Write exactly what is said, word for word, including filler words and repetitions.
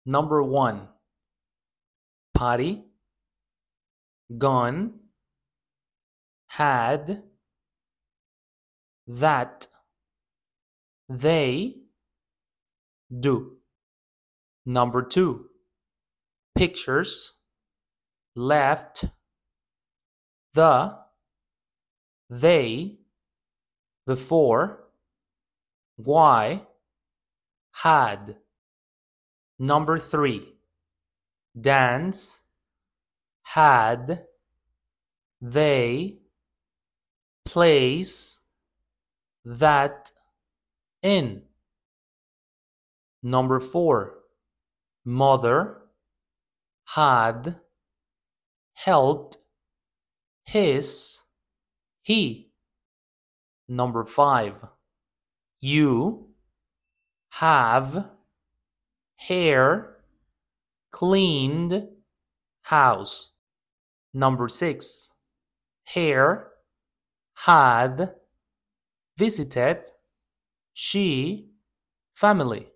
Number one, potty, gone, had, that, they, do. Number two, pictures, left, the, they, before, why, had. Number three, dance, had, they, place, that, in. Number four, mother, had, helped, his, he. Number five, you, have, hair, cleaned, house. Number six, hair, had, visited, she, family.